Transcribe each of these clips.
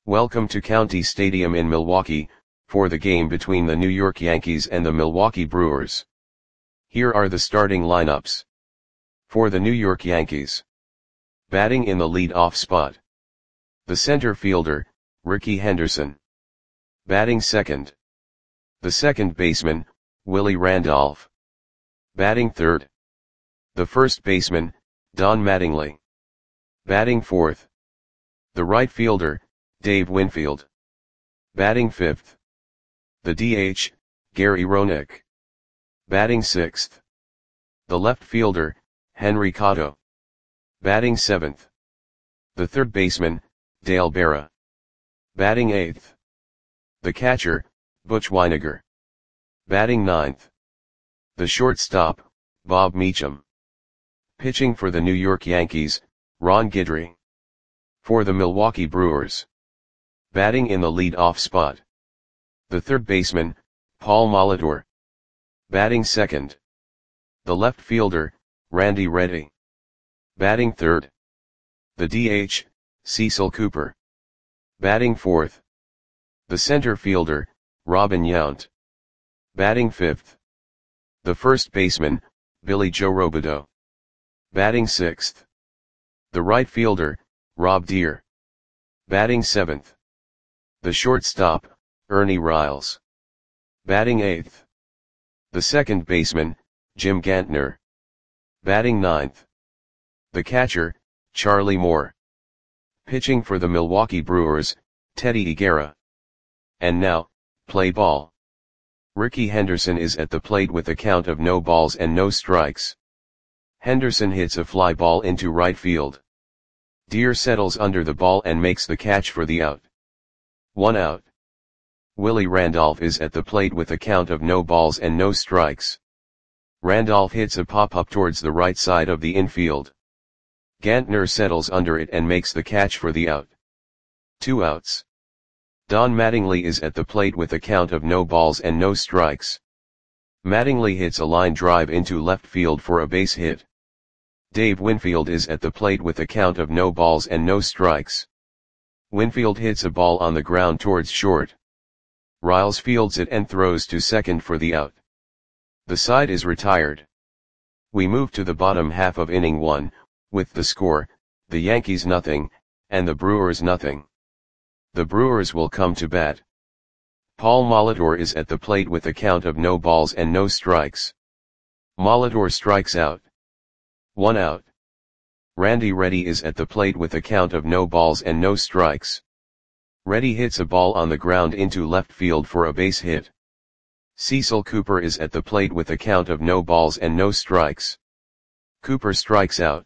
Welcome to County Stadium in Milwaukee, for the game between the New York Yankees and the Milwaukee Brewers. Here are the starting lineups. For the New York Yankees. Batting in the lead-off spot. The center fielder, Rickey Henderson. Batting second. The second baseman, Willie Randolph. Batting third. The first baseman, Don Mattingly. Batting fourth. The right fielder, Dave Winfield. Batting fifth. The DH, Gary Roenick. Batting sixth. The left fielder, Henry Cotto. Batting seventh. The third baseman, Dale Berra. Batting eighth. The catcher, Butch Wynegar. Batting ninth. The shortstop, Bob Meacham. Pitching for the New York Yankees, Ron Guidry. For the Milwaukee Brewers. Batting in the lead-off spot. The third baseman, Paul Molitor. Batting second. The left fielder, Randy Reddy. Batting third. The DH, Cecil Cooper. Batting fourth. The center fielder, Robin Yount. Batting fifth. The first baseman, Billy Joe Robideau. Batting sixth. The right fielder, Rob Deere. Batting seventh. The shortstop, Ernie Riles. Batting eighth. The second baseman, Jim Gantner. Batting ninth. The catcher, Charlie Moore. Pitching for the Milwaukee Brewers, Teddy Higuera. And now, play ball. Rickey Henderson is at the plate with a count of no balls and no strikes. Henderson hits a fly ball into right field. Deere settles under the ball and makes the catch for the out. 1 out. Willie Randolph is at the plate with a count of no balls and no strikes. Randolph hits a pop-up towards the right side of the infield. Gantner settles under it and makes the catch for the out. 2 outs. Don Mattingly is at the plate with a count of no balls and no strikes. Mattingly hits a line drive into left field for a base hit. Dave Winfield is at the plate with a count of no balls and no strikes. Winfield hits a ball on the ground towards short. Riles fields it and throws to second for the out. The side is retired. We move to the bottom half of inning 1, with the score, the Yankees nothing, and the Brewers nothing. The Brewers will come to bat. Paul Molitor is at the plate with a count of no balls and no strikes. Molitor strikes out. 1 out. Randy Reddy is at the plate with a count of no balls and no strikes. Reddy hits a ball on the ground into left field for a base hit. Cecil Cooper is at the plate with a count of no balls and no strikes. Cooper strikes out.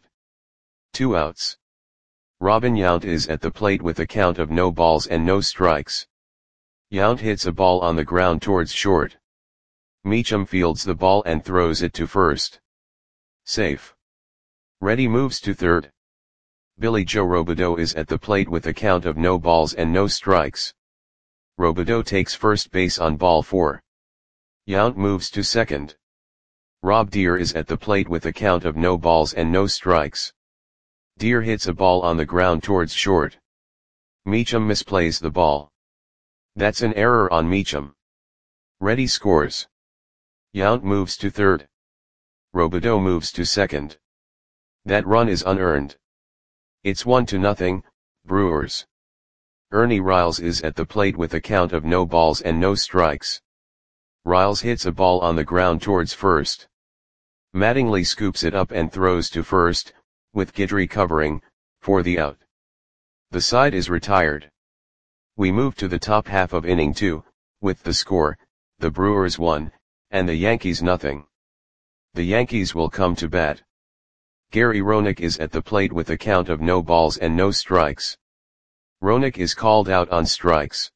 2 outs. Robin Yount is at the plate with a count of no balls and no strikes. Yount hits a ball on the ground towards short. Meacham fields the ball and throws it to first. Safe. Reddy moves to third. Billy Joe Robideau is at the plate with a count of no balls and no strikes. Robideau takes first base on ball 4. Yount moves to second. Rob Deere is at the plate with a count of no balls and no strikes. Deere hits a ball on the ground towards short. Meacham misplays the ball. That's an error on Meacham. Reddy scores. Yount moves to third. Robideau moves to second. That run is unearned. It's 1-0, Brewers. Ernie Riles is at the plate with a count of no balls and no strikes. Riles hits a ball on the ground towards first. Mattingly scoops it up and throws to first, with Guidry covering, for the out. The side is retired. We move to the top half of inning 2, with the score, the Brewers 1, and the Yankees nothing. The Yankees will come to bat. Gary Roenick is at the plate with a count of no balls and no strikes. Roenick is called out on strikes.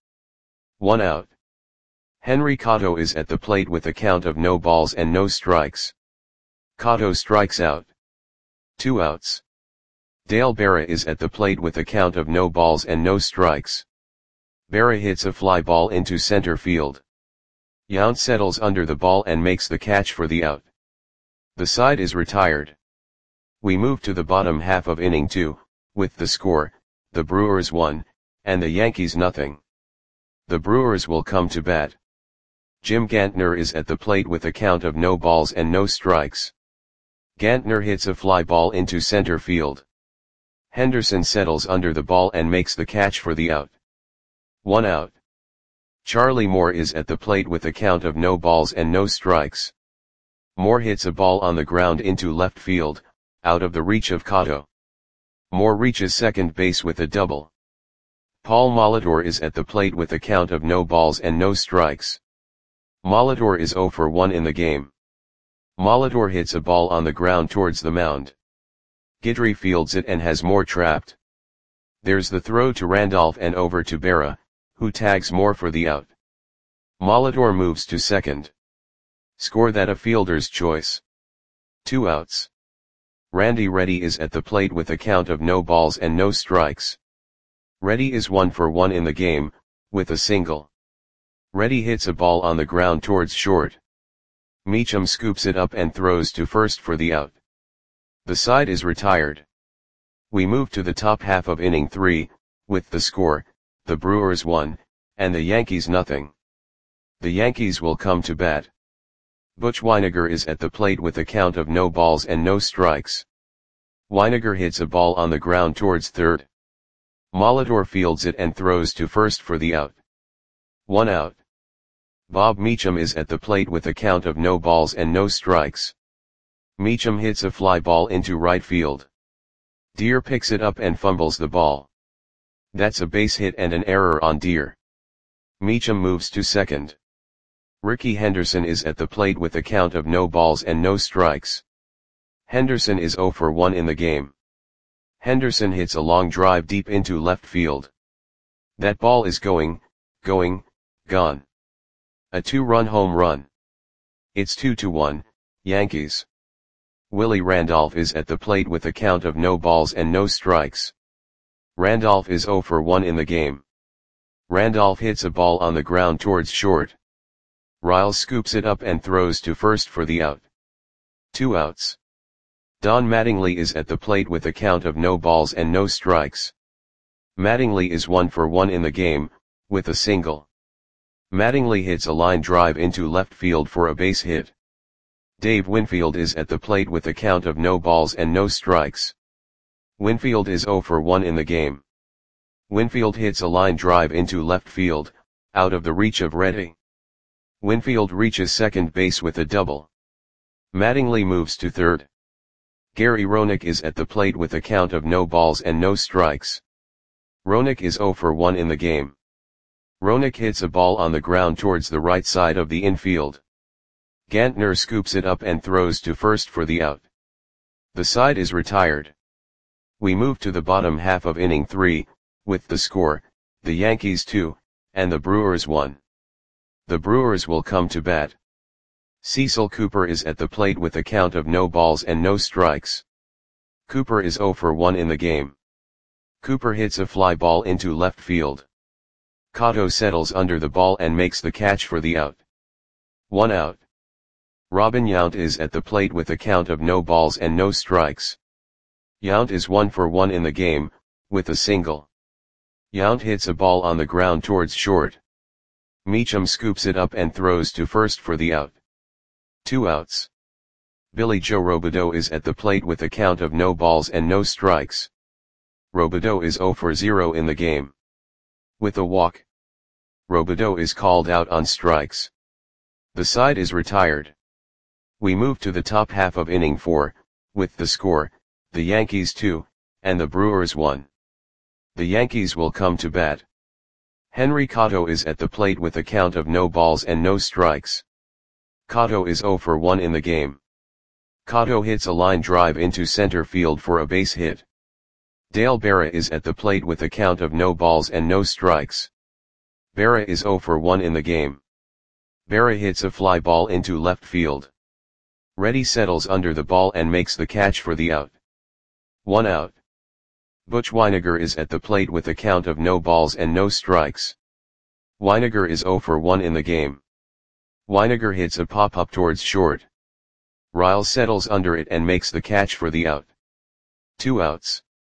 1 out. Henry Cotto is at the plate with a count of no balls and no strikes. Cotto strikes out. 2 outs. Dale Berra is at the plate with a count of no balls and no strikes. Berra hits a fly ball into center field. Yount settles under the ball and makes the catch for the out. The side is retired. We move to the bottom half of inning 2, with the score, the Brewers 1, and the Yankees nothing. The Brewers will come to bat. Jim Gantner is at the plate with a count of no balls and no strikes. Gantner hits a fly ball into center field. Henderson settles under the ball and makes the catch for the out. 1 out. Charlie Moore is at the plate with a count of no balls and no strikes. Moore hits a ball on the ground into left field, out of the reach of Cotto. Moore reaches second base with a double. Paul Molitor is at the plate with a count of no balls and no strikes. Molitor is 0 for 1 in the game. Molitor hits a ball on the ground towards the mound. Guidry fields it and has Moore trapped. There's the throw to Randolph and over to Berra, who tags Moore for the out. Molitor moves to second. Score that a fielder's choice. 2 outs. Randy Reddy is at the plate with a count of no balls and no strikes. Reddy is 1 for 1 in the game, with a single. Reddy hits a ball on the ground towards short. Meacham scoops it up and throws to first for the out. The side is retired. We move to the top half of inning 3, with the score, the Brewers 1, and the Yankees nothing. The Yankees will come to bat. Butch Wynegar is at the plate with a count of no balls and no strikes. Wynegar hits a ball on the ground towards third. Molitor fields it and throws to first for the out. 1 out. Bob Meacham is at the plate with a count of no balls and no strikes. Meacham hits a fly ball into right field. Deere picks it up and fumbles the ball. That's a base hit and an error on Deere. Meacham moves to second. Ricky Henderson is at the plate with a count of no balls and no strikes. Henderson is 0 for 1 in the game. Henderson hits a long drive deep into left field. That ball is gone. A 2-run home run. It's 2-1, Yankees. Willie Randolph is at the plate with a count of no balls and no strikes. Randolph is 0 for 1 in the game. Randolph hits a ball on the ground towards short. Riles scoops it up and throws to first for the out. 2 outs. Don Mattingly is at the plate with a count of no balls and no strikes. Mattingly is 1 for 1 in the game, with a single. Mattingly hits a line drive into left field for a base hit. Dave Winfield is at the plate with a count of no balls and no strikes. Winfield is 0 for 1 in the game. Winfield hits a line drive into left field, out of the reach of Reddy. Winfield reaches second base with a double. Mattingly moves to third. Gary Roenick is at the plate with a count of no balls and no strikes. Roenick is 0 for 1 in the game. Roenick hits a ball on the ground towards the right side of the infield. Gantner scoops it up and throws to first for the out. The side is retired. We move to the bottom half of inning 3, with the score, the Yankees 2, and the Brewers 1. The Brewers will come to bat. Cecil Cooper is at the plate with a count of no balls and no strikes. Cooper is 0 for 1 in the game. Cooper hits a fly ball into left field. Cotto settles under the ball and makes the catch for the out. 1 out. Robin Yount is at the plate with a count of no balls and no strikes. Yount is 1 for 1 in the game, with a single. Yount hits a ball on the ground towards short. Meacham scoops it up and throws to first for the out. 2 outs. Billy Joe Robideau is at the plate with a count of no balls and no strikes. Robideau is 0 for 0 in the game. With a walk. Robideau is called out on strikes. The side is retired. We move to the top half of inning 4, with the score, the Yankees 2, and the Brewers 1. The Yankees will come to bat. Henry Cotto is at the plate with a count of no balls and no strikes. Cotto is 0 for 1 in the game. Cotto hits a line drive into center field for a base hit. Dale Berra is at the plate with a count of no balls and no strikes. Berra is 0 for 1 in the game. Berra hits a fly ball into left field. Reddy settles under the ball and makes the catch for the out. 1 out. Butch Wynegar is at the plate with a count of no balls and no strikes. Wynegar is 0 for 1 in the game. Wynegar hits a pop-up towards short. Riles settles under it and makes the catch for the out. 2 outs.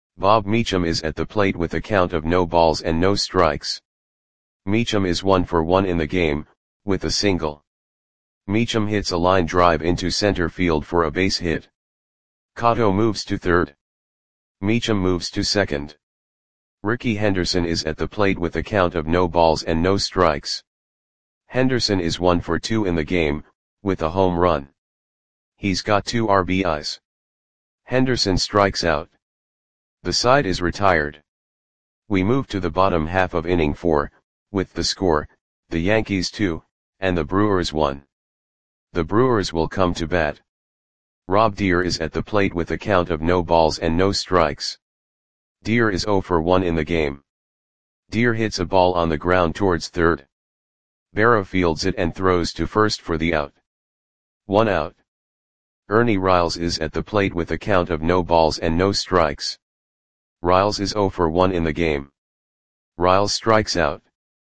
Bob Meacham is at the plate with a count of no balls and no strikes. Meacham is 1 for 1 in the game, with a single. Meacham hits a line drive into center field for a base hit. Cotto moves to third. Meacham moves to second. Rickey Henderson is at the plate with a count of no balls and no strikes. Henderson is 1 for 2 in the game, with a home run. He's got 2 RBIs. Henderson strikes out. The side is retired. We move to the bottom half of inning 4, with the score, the Yankees 2, and the Brewers 1. The Brewers will come to bat. Rob Deer is at the plate with a count of no balls and no strikes. Deer is 0 for 1 in the game. Deer hits a ball on the ground towards third. Berra fields it and throws to first for the out. 1 out. Ernie Riles is at the plate with a count of no balls and no strikes. Riles is 0 for 1 in the game. Riles strikes out.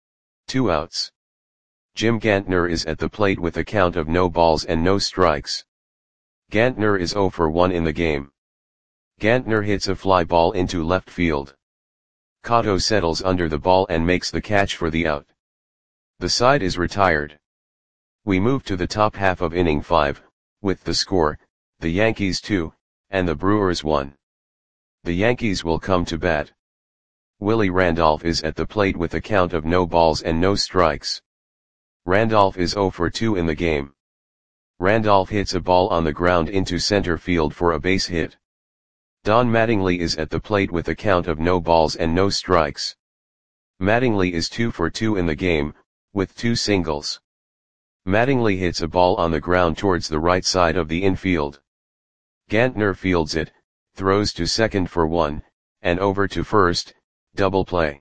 2 outs. Jim Gantner is at the plate with a count of no balls and no strikes. Gantner is 0 for 1 in the game. Gantner hits a fly ball into left field. Cotto settles under the ball and makes the catch for the out. The side is retired. We move to the top half of inning 5, with the score, the Yankees 2, and the Brewers 1. The Yankees will come to bat. Willie Randolph is at the plate with a count of no balls and no strikes. Randolph is 0 for 2 in the game. Randolph hits a ball on the ground into center field for a base hit. Don Mattingly is at the plate with a count of no balls and no strikes. Mattingly is 2 for 2 in the game, with 2 singles. Mattingly hits a ball on the ground towards the right side of the infield. Gantner fields it, throws to second for 1, and over to first, double play.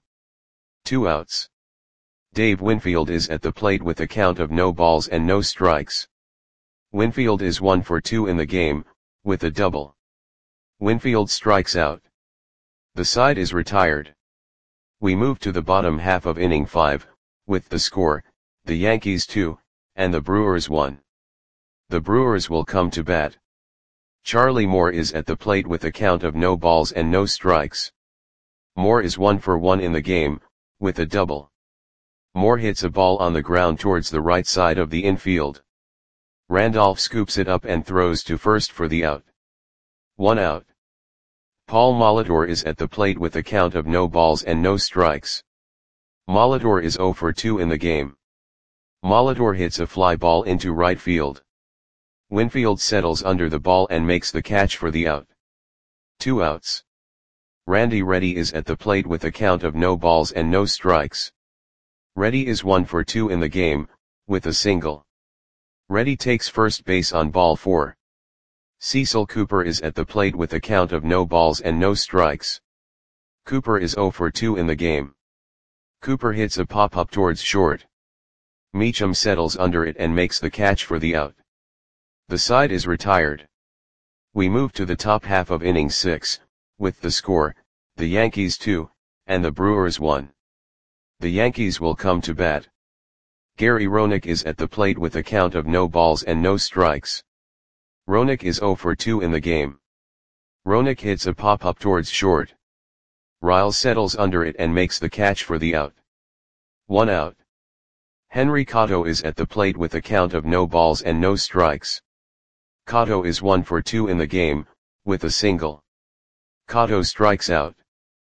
2 outs. Dave Winfield is at the plate with a count of no balls and no strikes. Winfield is 1 for 2 in the game, with a double. Winfield strikes out. The side is retired. We move to the bottom half of inning 5, with the score, the Yankees 2, and the Brewers 1. The Brewers will come to bat. Charlie Moore is at the plate with a count of no balls and no strikes. Moore is 1 for 1 in the game, with a double. Moore hits a ball on the ground towards the right side of the infield. Randolph scoops it up and throws to first for the out. 1 out. Paul Molitor is at the plate with a count of no balls and no strikes. Molitor is 0 for 2 in the game. Molitor hits a fly ball into right field. Winfield settles under the ball and makes the catch for the out. 2 outs. Randy Reddy is at the plate with a count of no balls and no strikes. Reddy is 1 for 2 in the game, with a single. Reddy takes first base on ball 4. Cecil Cooper is at the plate with a count of no balls and no strikes. Cooper is 0 for 2 in the game. Cooper hits a pop-up towards short. Meacham settles under it and makes the catch for the out. The side is retired. We move to the top half of inning 6, with the score, the Yankees 2, and the Brewers 1. The Yankees will come to bat. Gary Roenick is at the plate with a count of no balls and no strikes. Roenick is 0 for 2 in the game. Roenick hits a pop-up towards short. Riles settles under it and makes the catch for the out. 1 out. Henry Cotto is at the plate with a count of no balls and no strikes. Cotto is 1 for 2 in the game, with a single. Cotto strikes out.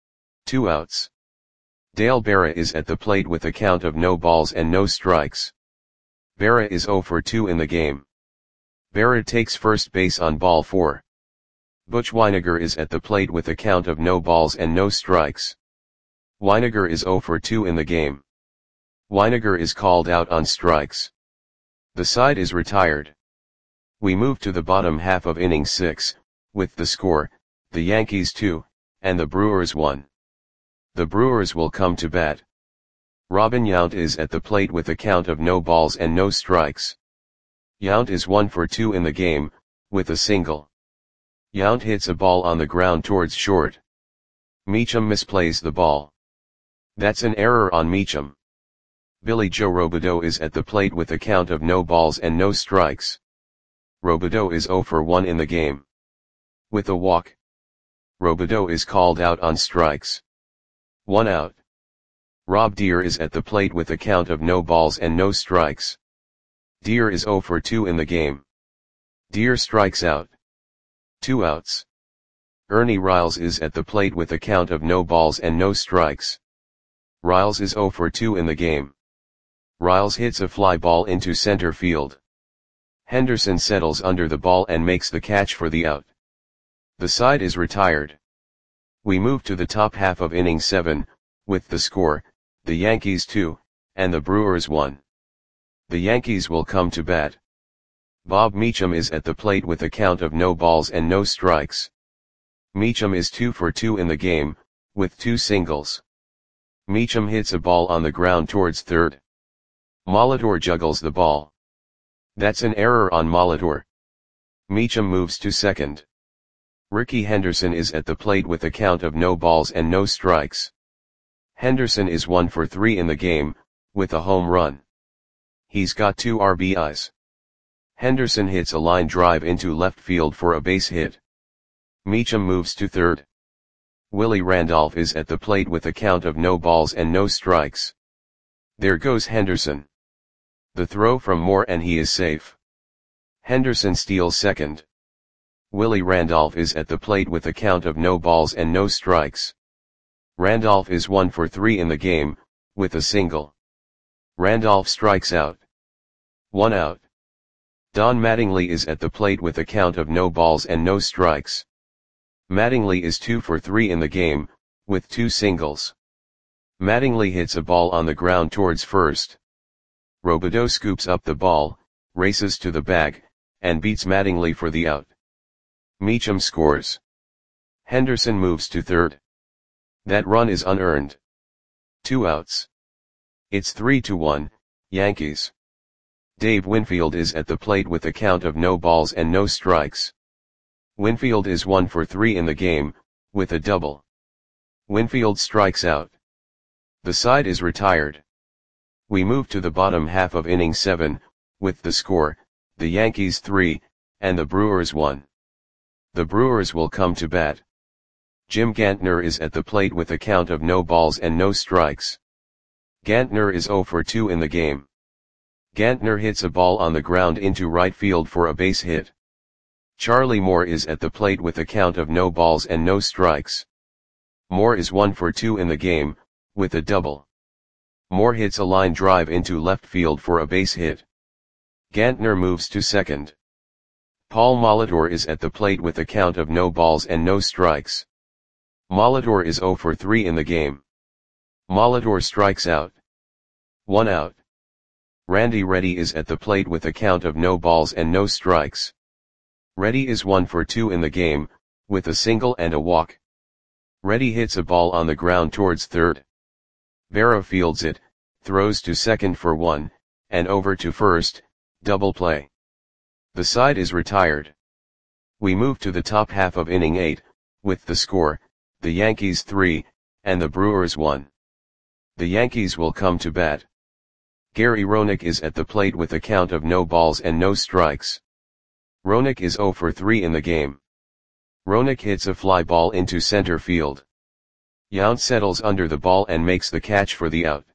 2 outs. Dale Berra is at the plate with a count of no balls and no strikes. Berra is 0 for 2 in the game. Berra takes first base on ball 4. Butch Wynegar is at the plate with a count of no balls and no strikes. Wynegar is 0 for 2 in the game. Wynegar is called out on strikes. The side is retired. We move to the bottom half of inning 6, with the score, the Yankees 2, and the Brewers 1. The Brewers will come to bat. Robin Yount is at the plate with a count of no balls and no strikes. Yount is 1 for 2 in the game, with a single. Yount hits a ball on the ground towards short. Meacham misplays the ball. That's an error on Meacham. Billy Joe Robideau is at the plate with a count of no balls and no strikes. Robideau is 0 for 1 in the game. With a walk. Robideau is called out on strikes. 1 out. Rob Deere is at the plate with a count of no balls and no strikes. Deere is 0 for 2 in the game. Deere strikes out. 2 outs. Ernie Riles is at the plate with a count of no balls and no strikes. Riles is 0 for 2 in the game. Riles hits a fly ball into center field. Henderson settles under the ball and makes the catch for the out. The side is retired. We move to the top half of inning 7, with the score, the Yankees 2, and the Brewers 1. The Yankees will come to bat. Bob Meacham is at the plate with a count of no balls and no strikes. Meacham is 2 for 2 in the game, with 2 singles. Meacham hits a ball on the ground towards third. Molitor juggles the ball. That's an error on Molitor. Meacham moves to second. Rickey Henderson is at the plate with a count of no balls and no strikes. Henderson is 1 for 3 in the game, with a home run. He's got 2 RBIs. Henderson hits a line drive into left field for a base hit. Meacham moves to third. Willie Randolph is at the plate with a count of no balls and no strikes. There goes Henderson. The throw from Moore and he is safe. Henderson steals second. Willie Randolph is at the plate with a count of no balls and no strikes. Randolph is 1 for 3 in the game, with a single. Randolph strikes out. 1 out. Don Mattingly is at the plate with a count of no balls and no strikes. Mattingly is 2 for 3 in the game, with 2 singles. Mattingly hits a ball on the ground towards first. Robideau scoops up the ball, races to the bag, and beats Mattingly for the out. Meacham scores. Henderson moves to third. That run is unearned. 2 outs. It's 3-1, Yankees. Dave Winfield is at the plate with a count of no balls and no strikes. Winfield is 1 for 3 in the game, with a double. Winfield strikes out. The side is retired. We move to the bottom half of inning 7, with the score, the Yankees 3, and the Brewers 1. The Brewers will come to bat. Jim Gantner is at the plate with a count of no balls and no strikes. Gantner is 0 for 2 in the game. Gantner hits a ball on the ground into right field for a base hit. Charlie Moore is at the plate with a count of no balls and no strikes. Moore is 1 for 2 in the game, with a double. Moore hits a line drive into left field for a base hit. Gantner moves to second. Paul Molitor is at the plate with a count of no balls and no strikes. Molitor is 0 for 3 in the game. Molitor strikes out. 1 out. Randy Reddy is at the plate with a count of no balls and no strikes. Reddy is 1 for 2 in the game, with a single and a walk. Reddy hits a ball on the ground towards third. Vera fields it, throws to second for 1, and over to first, double play. The side is retired. We move to the top half of inning 8, with the score, the Yankees 3, and the Brewers 1. The Yankees will come to bat. Gary Roenick is at the plate with a count of no balls and no strikes. Roenick is 0 for 3 in the game. Roenick hits a fly ball into center field. Yount settles under the ball and makes the catch for the out.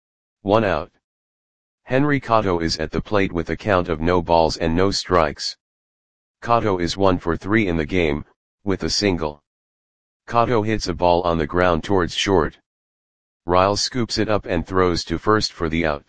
1 out. Henry Cotto is at the plate with a count of no balls and no strikes. Cotto is 1 for 3 in the game, with a single. Cotto hits a ball on the ground towards short. Riles scoops it up and throws to first for the out.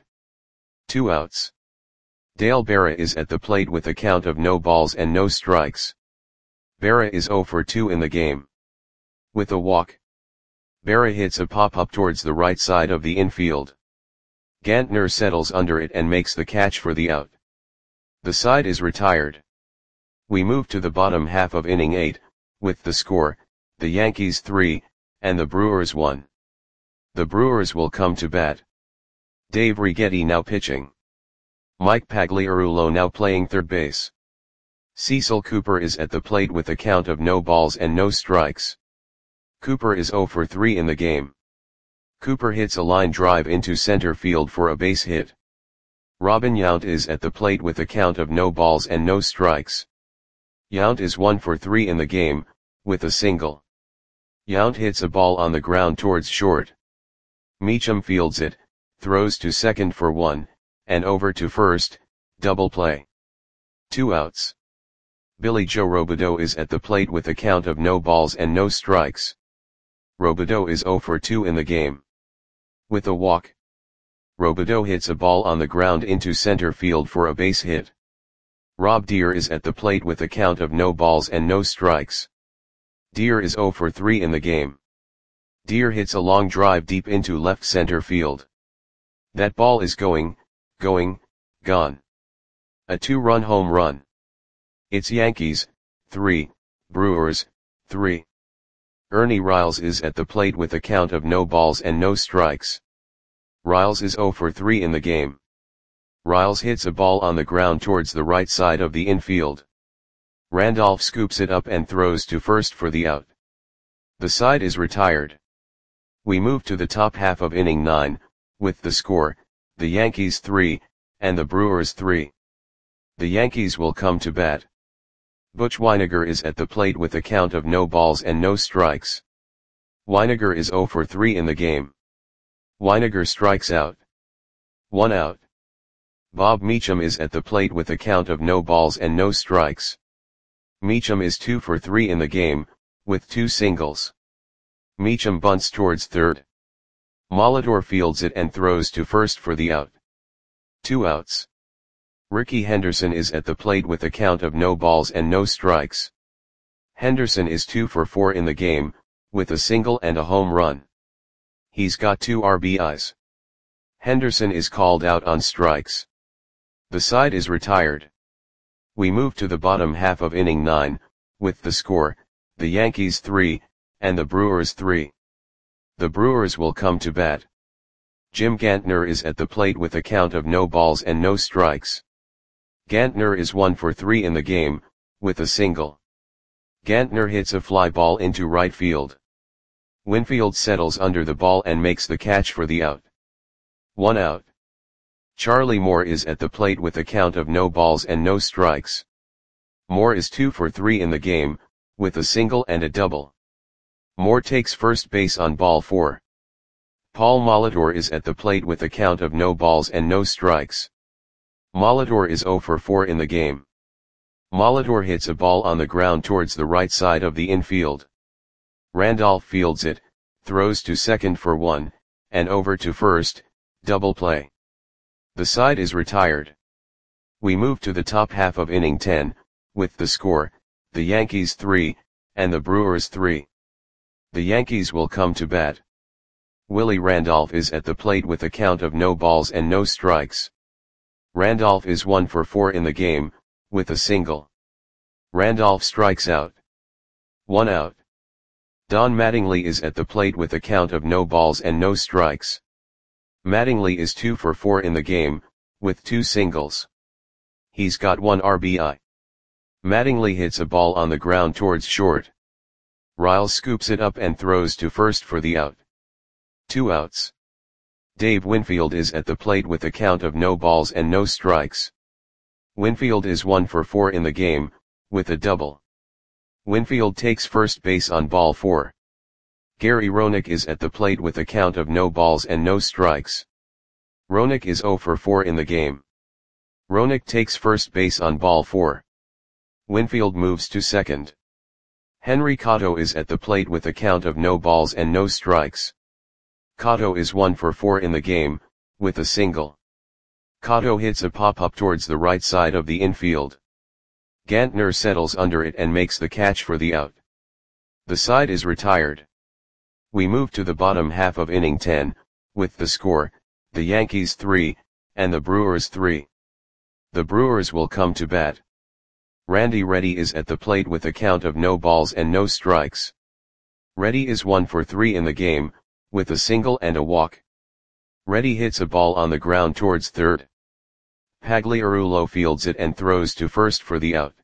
2 outs. Dale Berra is at the plate with a count of no balls and no strikes. Berra is 0 for 2 in the game. With a walk. Berra hits a pop-up towards the right side of the infield. Gantner settles under it and makes the catch for the out. The side is retired. We move to the bottom half of inning 8, with the score, the Yankees 3, and the Brewers 1. The Brewers will come to bat. Dave Righetti now pitching. Mike Pagliarulo now playing third base. Cecil Cooper is at the plate with a count of no balls and no strikes. Cooper is 0 for 3 in the game. Cooper hits a line drive into center field for a base hit. Robin Yount is at the plate with a count of no balls and no strikes. Yount is 1 for 3 in the game, with a single. Yount hits a ball on the ground towards short. Meacham fields it, throws to second for 1, and over to first, double play. 2 outs. Billy Joe Robideau is at the plate with a count of no balls and no strikes. Robideau is 0 for 2 in the game. With a walk, Robideau hits a ball on the ground into center field for a base hit. Rob Deer is at the plate with a count of no balls and no strikes. Deer is 0 for 3 in the game. Deer hits a long drive deep into left center field. That ball is gone. A 2-run home run. It's Yankees, 3, Brewers, 3. Ernie Riles is at the plate with a count of no balls and no strikes. Riles is 0 for 3 in the game. Riles hits a ball on the ground towards the right side of the infield. Randolph scoops it up and throws to first for the out. The side is retired. We move to the top half of inning 9, with the score, the Yankees 3, and the Brewers 3. The Yankees will come to bat. Butch Wynegar is at the plate with a count of no balls and no strikes. Wynegar is 0 for 3 in the game. Wynegar strikes out. 1 out. Bob Meacham is at the plate with a count of no balls and no strikes. Meacham is 2 for 3 in the game, with 2 singles. Meacham bunts towards third. Molitor fields it and throws to first for the out. 2 outs. Ricky Henderson is at the plate with a count of no balls and no strikes. Henderson is 2 for 4 in the game, with a single and a home run. He's got 2 RBIs. Henderson is called out on strikes. The side is retired. We move to the bottom half of inning 9, with the score, the Yankees 3, and the Brewers 3. The Brewers will come to bat. Jim Gantner is at the plate with a count of no balls and no strikes. Gantner is 1 for 3 in the game, with a single. Gantner hits a fly ball into right field. Winfield settles under the ball and makes the catch for the out. 1 out. Charlie Moore is at the plate with a count of no balls and no strikes. Moore is 2 for 3 in the game, with a single and a double. Moore takes first base on ball 4. Paul Molitor is at the plate with a count of no balls and no strikes. Molitor is 0 for 4 in the game. Molitor hits a ball on the ground towards the right side of the infield. Randolph fields it, throws to second for 1, and over to first, double play. The side is retired. We move to the top half of inning 10, with the score, the Yankees 3, and the Brewers 3. The Yankees will come to bat. Willie Randolph is at the plate with a count of no balls and no strikes. Randolph is 1 for 4 in the game, with a single. Randolph strikes out. 1 out. Don Mattingly is at the plate with a count of no balls and no strikes. Mattingly is 2 for 4 in the game, with 2 singles. He's got 1 RBI. Mattingly hits a ball on the ground towards short. Riles scoops it up and throws to first for the out. 2 outs. Dave Winfield is at the plate with a count of no balls and no strikes. Winfield is 1 for 4 in the game, with a double. Winfield takes first base on ball 4. Gary Roenick is at the plate with a count of no balls and no strikes. Roenick is 0 for 4 in the game. Roenick takes first base on ball 4. Winfield moves to second. Henry Cotto is at the plate with a count of no balls and no strikes. Cotto is 1 for 4 in the game, with a single. Cotto hits a pop-up towards the right side of the infield. Gantner settles under it and makes the catch for the out. The side is retired. We move to the bottom half of inning 10, with the score, the Yankees 3, and the Brewers 3. The Brewers will come to bat. Randy Reddy is at the plate with a count of no balls and no strikes. Reddy is 1 for 3 in the game, with a single and a walk. Reddy hits a ball on the ground towards third. Pagliarulo fields it and throws to first for the out.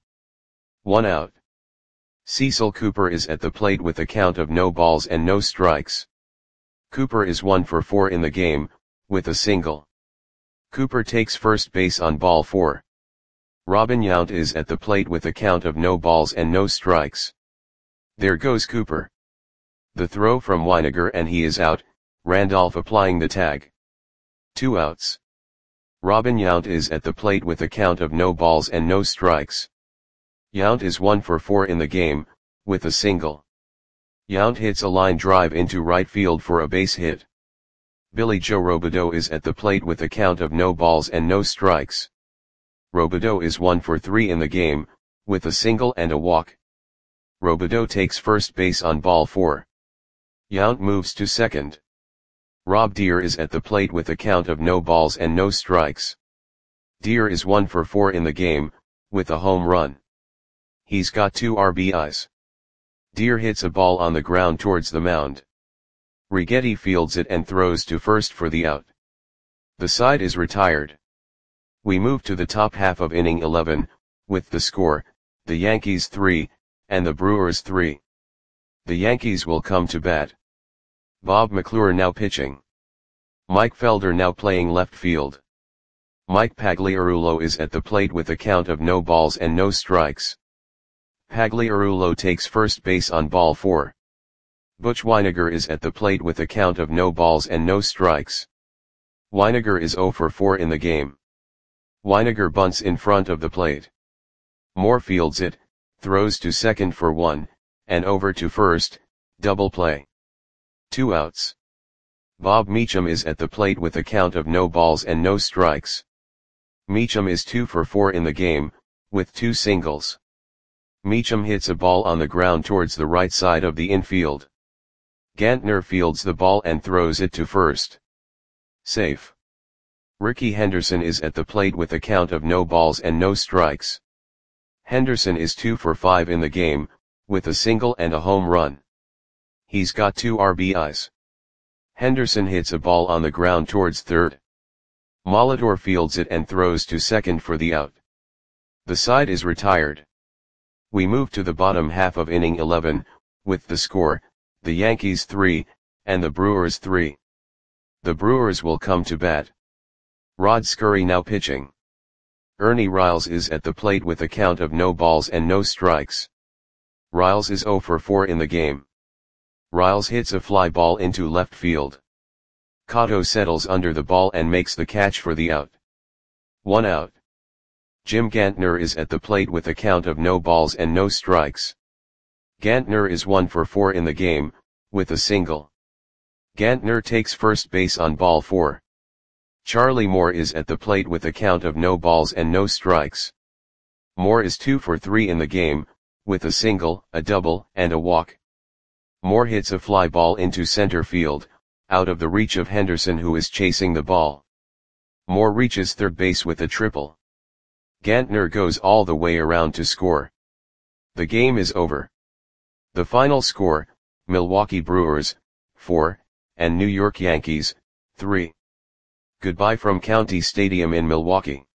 1 out. Cecil Cooper is at the plate with a count of no balls and no strikes. Cooper is 1 for 4 in the game, with a single. Cooper takes first base on ball 4. Robin Yount is at the plate with a count of no balls and no strikes. There goes Cooper. The throw from Weiniger and he is out, Randolph applying the tag. 2 outs. Robin Yount is at the plate with a count of no balls and no strikes. Yount is 1 for 4 in the game, with a single. Yount hits a line drive into right field for a base hit. Billy Joe Robideau is at the plate with a count of no balls and no strikes. Robideau is 1 for 3 in the game, with a single and a walk. Robideau takes first base on ball 4. Yount moves to second. Rob Deer is at the plate with a count of no balls and no strikes. Deer is 1 for 4 in the game, with a home run. He's got 2 RBIs. Deer hits a ball on the ground towards the mound. Righetti fields it and throws to first for the out. The side is retired. We move to the top half of inning 11, with the score, the Yankees 3, and the Brewers 3. The Yankees will come to bat. Bob McClure now pitching. Mike Felder now playing left field. Mike Pagliarulo is at the plate with a count of no balls and no strikes. Pagliarulo takes first base on ball 4. Butch Weiniger is at the plate with a count of no balls and no strikes. Weiniger is 0 for 4 in the game. Weiniger bunts in front of the plate. Moore fields it, throws to second for 1, and over to first, double play. 2 outs. Bob Meacham is at the plate with a count of no balls and no strikes. Meacham is 2 for 4 in the game, with 2 singles. Meacham hits a ball on the ground towards the right side of the infield. Gantner fields the ball and throws it to first. Safe. Rickey Henderson is at the plate with a count of no balls and no strikes. Henderson is 2 for 5 in the game, with a single and a home run. He's got 2 RBIs. Henderson hits a ball on the ground towards third. Molitor fields it and throws to second for the out. The side is retired. We move to the bottom half of inning 11, with the score, the Yankees 3, and the Brewers 3. The Brewers will come to bat. Rod Scurry now pitching. Ernie Riles is at the plate with a count of no balls and no strikes. Riles is 0 for 4 in the game. Riles hits a fly ball into left field. Cotto settles under the ball and makes the catch for the out. 1 out. Jim Gantner is at the plate with a count of no balls and no strikes. Gantner is 1 for 4 in the game, with a single. Gantner takes first base on ball 4. Charlie Moore is at the plate with a count of no balls and no strikes. Moore is 2 for 3 in the game, with a single, a double, and a walk. Moore hits a fly ball into center field, out of the reach of Henderson who is chasing the ball. Moore reaches third base with a triple. Gantner goes all the way around to score. The game is over. The final score, Milwaukee Brewers, 4, and New York Yankees, 3. Goodbye from County Stadium in Milwaukee.